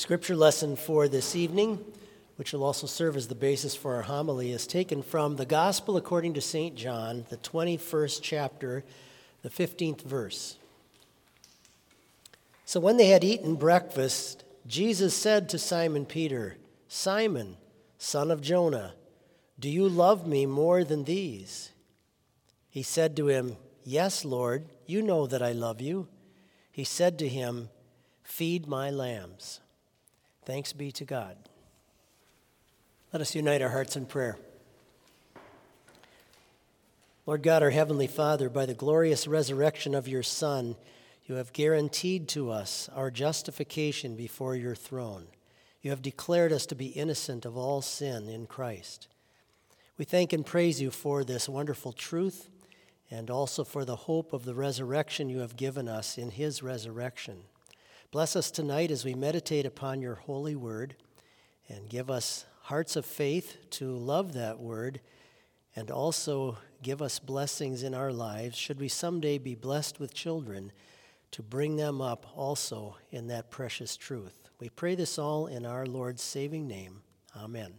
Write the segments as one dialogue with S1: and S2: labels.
S1: Our scripture lesson for this evening, which will also serve as the basis for our homily, is taken from the Gospel according to St. John, the 21st chapter, the 15th verse. So when they had eaten breakfast, Jesus said to Simon Peter, "Simon, son of Jonah, do you love me more than these?" He said to him, "Yes, Lord, you know that I love you." He said to him, "Feed my lambs." Thanks be to God. Let us unite our hearts in prayer. Lord God, our Heavenly Father, by the glorious resurrection of your Son, you have guaranteed to us our justification before your throne. You have declared us to be innocent of all sin in Christ. We thank and praise you for this wonderful truth and also for the hope of the resurrection you have given us in his resurrection. Bless us tonight as we meditate upon your holy word, and give us hearts of faith to love that word, and also give us blessings in our lives, should we someday be blessed with children, to bring them up also in that precious truth. We pray this all in our Lord's saving name. Amen.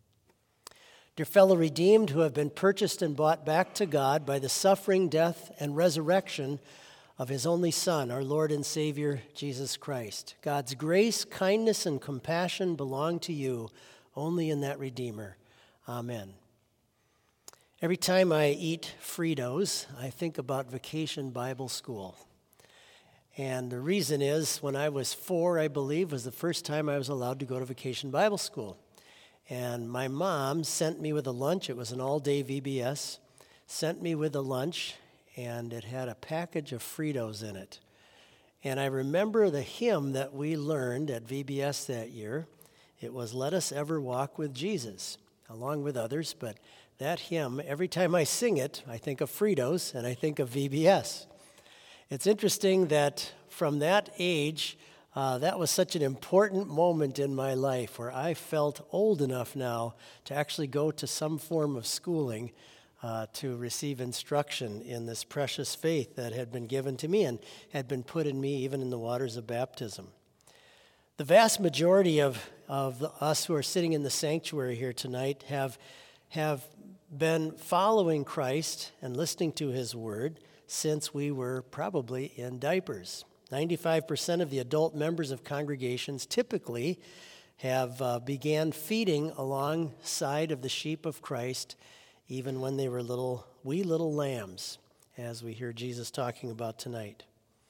S1: Dear fellow redeemed who have been purchased and bought back to God by the suffering, death, and resurrection of his only Son, our Lord and Savior, Jesus Christ. God's grace, kindness, and compassion belong to you only in that Redeemer. Amen. Every time I eat Fritos, I think about Vacation Bible School. And the reason is, when I was 4, I believe, was the first time I was allowed to go to Vacation Bible School. And my mom sent me with a lunch. It was an all-day VBS. Sent me with a lunch, and it had a package of Fritos in it. And I remember the hymn that we learned at VBS that year. It was "Let Us Ever Walk with Jesus," along with others. But that hymn, every time I sing it, I think of Fritos and I think of VBS. It's interesting that from that age, that was such an important moment in my life where I felt old enough now to actually go to some form of schooling to receive instruction in this precious faith that had been given to me and had been put in me even in the waters of baptism. The vast majority of us who are sitting in the sanctuary here tonight have been following Christ and listening to his word since we were probably in diapers. 95% of the adult members of congregations typically have began feeding alongside of the sheep of Christ even when they were wee little lambs, as we hear Jesus talking about tonight.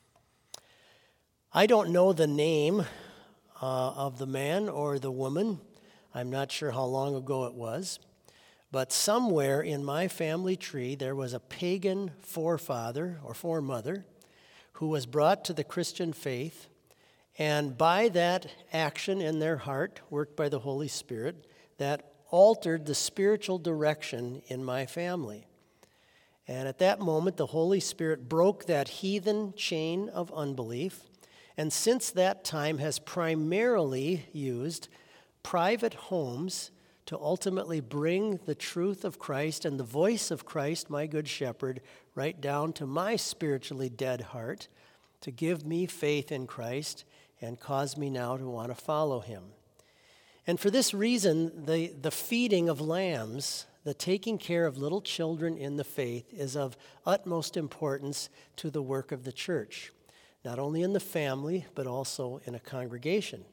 S1: I don't know the name of the man or the woman. I'm not sure how long ago it was. But somewhere in my family tree, there was a pagan forefather or foremother who was brought to the Christian faith. And by that action in their heart, worked by the Holy Spirit, that altered the spiritual direction in my family. And at that moment, the Holy Spirit broke that heathen chain of unbelief, and since that time has primarily used private homes to ultimately bring the truth of Christ and the voice of Christ, my good shepherd, right down to my spiritually dead heart, to give me faith in Christ and cause me now to want to follow him. And for this reason, the feeding of lambs, the taking care of little children in the faith, is of utmost importance to the work of the church, not only in the family, but also in a congregation.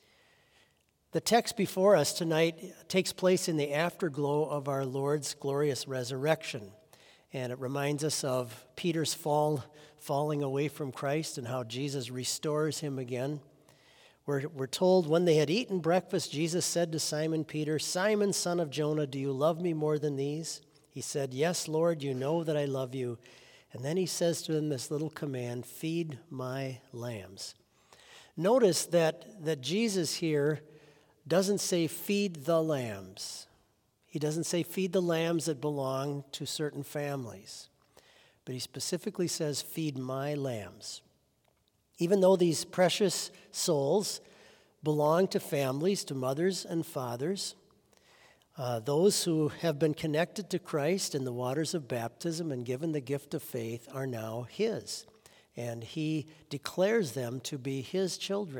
S1: The text before us tonight takes place in the afterglow of our Lord's glorious resurrection, and it reminds us of Peter's falling away from Christ and how Jesus restores him again. We're told, when they had eaten breakfast, Jesus said to Simon Peter, "Simon, son of Jonah, do you love me more than these?" He said, "Yes, Lord, you know that I love you." And then he says to him this little command, "Feed my lambs." Notice that Jesus here doesn't say feed the lambs. He doesn't say feed the lambs that belong to certain families. But he specifically says feed my lambs. Even though these precious souls belong to families, to mothers and fathers, those who have been connected to Christ in the waters of baptism and given the gift of faith are now his. And he declares them to be his children.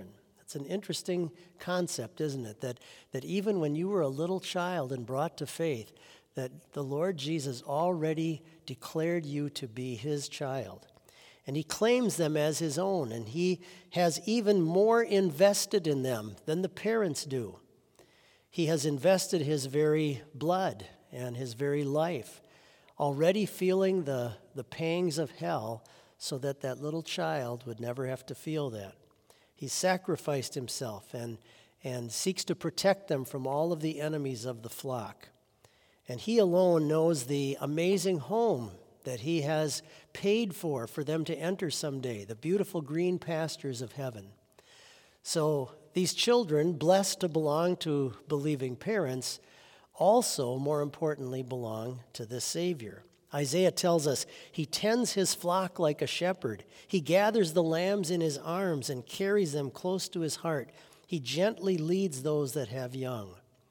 S1: It's an interesting concept, isn't it? That even when you were a little child and brought to faith, that the Lord Jesus already declared you to be his child. And he claims them as his own, and he has even more invested in them than the parents do. He has invested his very blood and his very life, already feeling the pangs of hell so that that little child would never have to feel that. He sacrificed himself and seeks to protect them from all of the enemies of the flock. And he alone knows the amazing home that he has paid for them to enter someday, the beautiful green pastures of heaven. So these children, blessed to belong to believing parents, also, more importantly, belong to the Savior. Isaiah tells us, he tends his flock like a shepherd. He gathers the lambs in his arms and carries them close to his heart. He gently leads those that have young.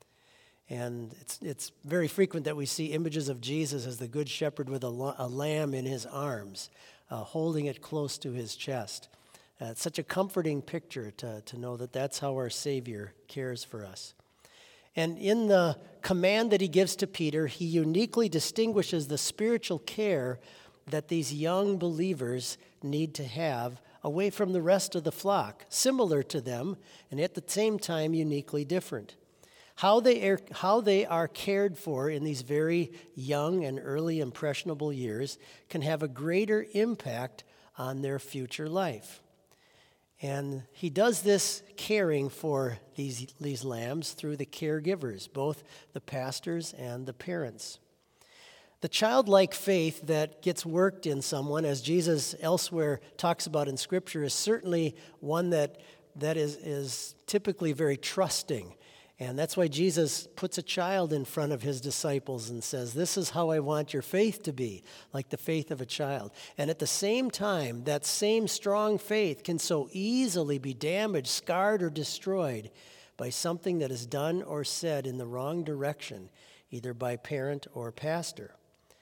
S1: And it's very frequent that we see images of Jesus as the good shepherd with a lamb in his arms, holding it close to his chest. It's such a comforting picture to know that that's how our Savior cares for us. And in the command that he gives to Peter, he uniquely distinguishes the spiritual care that these young believers need to have away from the rest of the flock, similar to them, and at the same time uniquely different. How they are cared for in these very young and early impressionable years can have a greater impact on their future life. And he does this caring for these lambs through the caregivers, both the pastors and the parents. The childlike faith that gets worked in someone, as Jesus elsewhere talks about in Scripture, is certainly one that is typically very trusting. And that's why Jesus puts a child in front of his disciples and says, this is how I want your faith to be, like the faith of a child. And at the same time, that same strong faith can so easily be damaged, scarred, or destroyed by something that is done or said in the wrong direction, either by parent or pastor.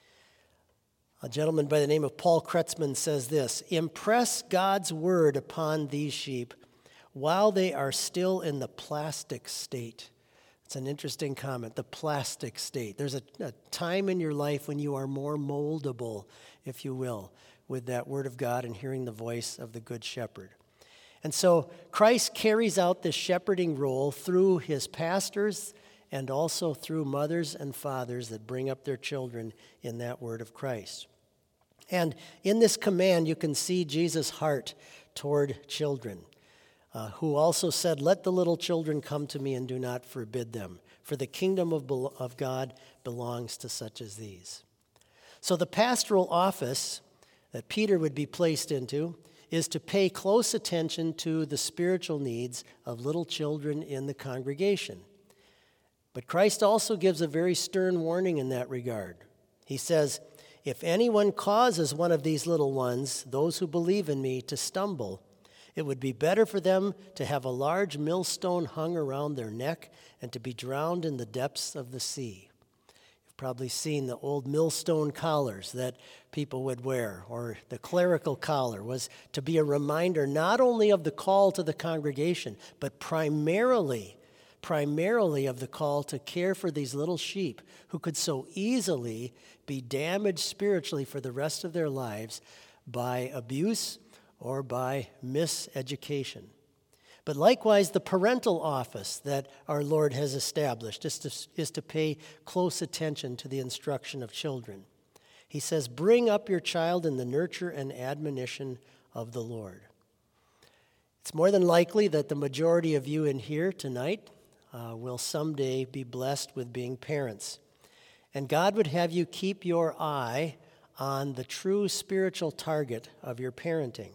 S1: A gentleman by the name of Paul Kretzmann says this, impress God's word upon these sheep while they are still in the plastic state. It's an interesting comment, the plastic state. There's a time in your life when you are more moldable, if you will, with that word of God and hearing the voice of the Good Shepherd. And so Christ carries out this shepherding role through his pastors and also through mothers and fathers that bring up their children in that word of Christ. And in this command, you can see Jesus' heart toward children. Who also said, let the little children come to me and do not forbid them, for the kingdom of God belongs to such as these. So the pastoral office that Peter would be placed into is to pay close attention to the spiritual needs of little children in the congregation. But Christ also gives a very stern warning in that regard. He says, if anyone causes one of these little ones, those who believe in me, to stumble, it would be better for them to have a large millstone hung around their neck and to be drowned in the depths of the sea. You've probably seen the old millstone collars that people would wear, or the clerical collar was to be a reminder not only of the call to the congregation, but primarily of the call to care for these little sheep who could so easily be damaged spiritually for the rest of their lives by abuse or by miseducation. But likewise, the parental office that our Lord has established is to pay close attention to the instruction of children. He says, bring up your child in the nurture and admonition of the Lord. It's more than likely that the majority of you in here tonight will someday be blessed with being parents. And God would have you keep your eye on the true spiritual target of your parenting.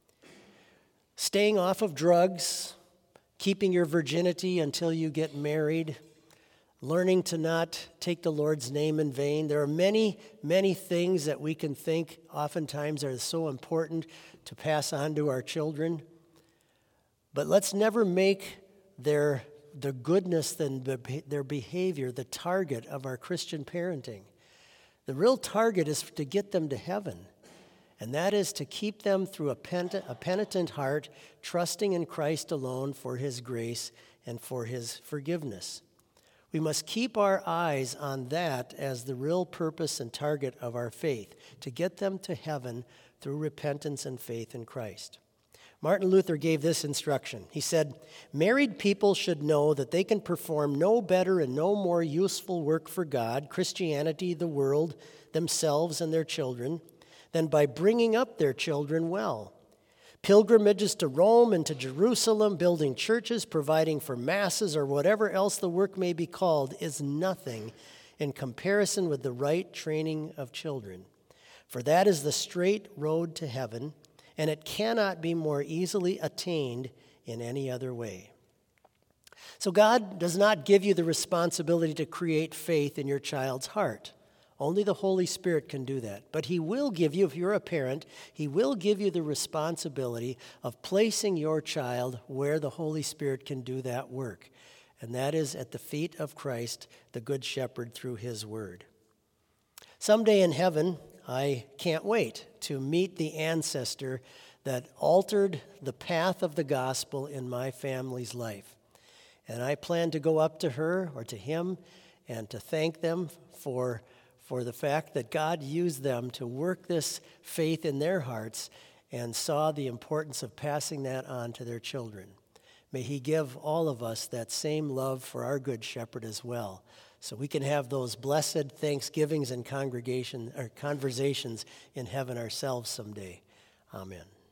S1: Staying off of drugs, keeping your virginity until you get married, learning to not take the Lord's name in vain. There are many, many things that we can think oftentimes are so important to pass on to our children. But let's never make their goodness and their behavior the target of our Christian parenting. The real target is to get them to heaven. and that is to keep them through a penitent heart, trusting in Christ alone for his grace and for his forgiveness. We must keep our eyes on that as the real purpose and target of our faith, to get them to heaven through repentance and faith in Christ. Martin Luther gave this instruction. He said, "Married people should know that they can perform no better and no more useful work for God, Christianity, the world, themselves, and their children, than by bringing up their children well. Pilgrimages to Rome and to Jerusalem, building churches, providing for masses, or whatever else the work may be called, is nothing in comparison with the right training of children. For that is the straight road to heaven, and it cannot be more easily attained in any other way." So God does not give you the responsibility to create faith in your child's heart. Only the Holy Spirit can do that. But he will give you, if you're a parent, he will give you the responsibility of placing your child where the Holy Spirit can do that work. And that is at the feet of Christ, the Good Shepherd, through his word. Someday in heaven, I can't wait to meet the ancestor that altered the path of the gospel in my family's life. And I plan to go up to her or to him and to thank them for the fact that God used them to work this faith in their hearts and saw the importance of passing that on to their children. May he give all of us that same love for our Good Shepherd as well, so we can have those blessed thanksgivings and conversations in heaven ourselves someday. Amen.